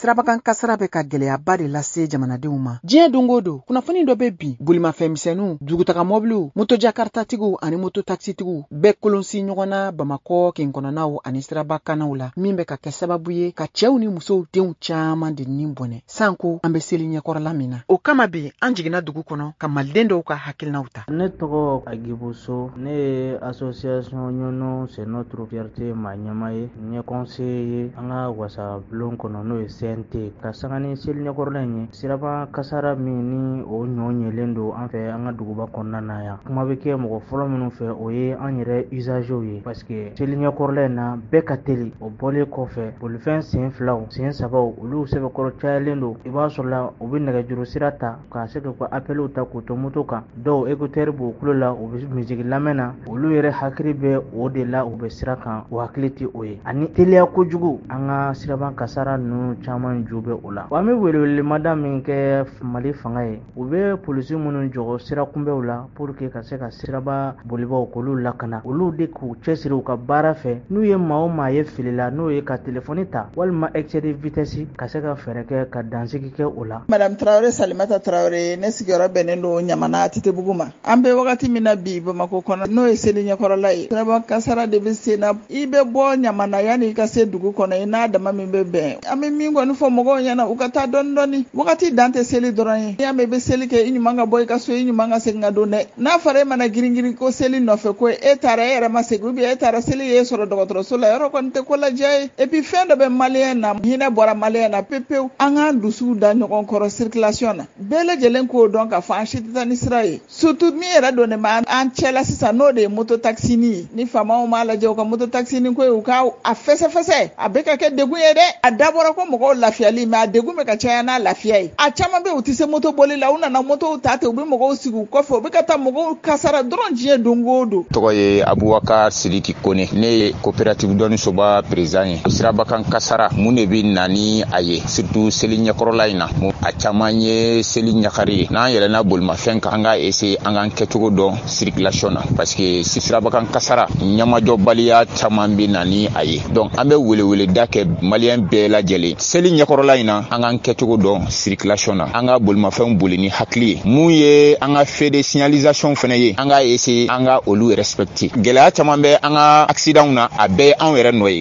sirabakan kasara bɛ ka gɛlɛyaba de lase jamanadenw ma. Diɲɛ dongo don kunnafoni dɔ bɛ bin bolimafɛnmisɛnninw, dugutaga mɔbiliw, moto jakartatigiw ani moto taxitigiw bɛɛ kolonsi ɲɔgɔn na Bamakɔ kin kɔnɔnaw ani sirabakanaw la min bɛ ka kɛ sababu ye ka cɛw ni musow denw caman de nin bɔnɛ sanko an bɛ seli ɲɛkɔrɔla min na. O kama bi an jiginna dugu kɔnɔ ka maliden dɔw ka hakilinaw ta. Ne tɔgɔ Agibu So, ne ye association Ɲɔnɔ c'est notre fierté ma ɲɛma ye, ɲɛ conseiller ye an ka wasa bulon kɔnɔ n'o ye CNT. Ka sanga ni seli ɲɛkɔrɔla in ye siraba kasara min ni o ɲɔ ɲɛlen don an fɛ an ka duguba kɔnɔna na yan. Kuma bɛ kɛ mɔgɔ fɔlɔ minnu fɛ o ye an yɛrɛ usagers ye parce que seli ɲɛkɔrɔla in na bɛɛ ka teli o bɔlen kɔfɛ bolifɛn sen filaw sen sabaw olu sɛbɛkɔrɔ cayalen don. I b'a sɔrɔ la u bɛ nɛgɛjuru sira ta ka se ka appelw ta k'u to moto kan, dɔw écouteur b'u kulo la u bɛ musique lamɛn na, olu yɛrɛ hakili bɛ o de la u bɛ sira kan o hakili tɛ o ye. Ani teliya kojugu an ka siraban kasara ninnu caman ju bɛ o la. Wa an bɛ welewelemada min kɛ Mali fanga ye u bɛ polisi minnu jɔ sira kunbɛw la pour que ka se ka siraba bolibaw k'olu lakana, olu de k'u cɛsiri u ka baara fɛ. N'u ye maa o maa ye fili la n'o ye ka telefɔni ta walima excès de vitesse ka se ka fɛɛrɛ kɛ ka dansigi kɛ o la. Madame Traoré Salimata Traoré ne sigiyɔrɔ bɛnnen don Ɲamana Titebugu ma. An bɛ wagati min na bi Bamakɔ kɔnɔ n'o ye seli ɲɛkɔrɔla ye. Siraba kasara de bɛ sen na i bɛ bɔ Ɲamana yanni i ka se dugu kɔnɔ i n'a dama min bɛ bɛn. An bɛ min kɔni fɔ mɔgɔw ɲɛna u ka taa dɔɔni dɔɔni. Wagati dan tɛ seli dɔrɔn ye. N'i y'a mɛn i bɛ seli kɛ i ɲuman ka bɔ i ka so i ɲuman ka segin ka don dɛ. N'a fɔra e mana girin ko seli nɔfɛ ko e taara e yɛrɛ ma segin ou bien e taara seli ye sɔrɔ dɔgɔtɔrɔso la yɔrɔ kɔni tɛ ko lajɛ ye. Et puis fɛn dɔ bɛ maliyɛn na hinɛ bɔra maliyɛn na pepewu an k'an dusuw da ɲɔgɔn kɔrɔ circulation na. Bɛɛ lajɛlen k'o dɔn k'a fɔ an si tɛ taa ni sira ye. Surtout min yɛrɛ don ne ma an cɛla sisan n'o de ye moto taxini ye. Ni faamaw m'a lajɛ u ka moto taxini ko ye u ka a fɛsɛfɛsɛ a bɛ ka kɛ degun ye dɛ. A dabɔra ko mɔgɔw lafiyali mais a degun bɛ ka caya n'a lafiya ye. A caman bɛ u tɛ se moto boli la u nana motow ta ten u bɛ mɔgɔw sigi u kɔfɛ u bɛ ka taa mɔgɔw kasara dɔrɔn diɲɛ don o don. Tɔgɔ ye Abubakar Sidiki Kone, ne ye coopérative dɔnni soba président ye. Sirabakan kasara mun de bɛ na ni a ye surtout seli ɲɛkɔrɔla in na a caman ye seli ɲakari ye. N'an yɛlɛnna bolimafɛn kan an ka essayer an k'an kɛcogo dɔn circulation na parce que sirabakan kasara ɲamajɔbaliya caman bɛ na ni a ye. Donc an bɛ weleweleda kɛ maliyɛn bɛɛ lajɛlen seli ɲɛkɔrɔla in na an k'an kɛcogo dɔn circulation na an ka bolimafɛnw boli ni hakili ye. Mun ye an ka feu de signalisation fana ye an ka essayer an ka olu respecter. Gɛlɛya caman bɛ an ka accident na a bɛɛ anw yɛrɛ nɔ ye.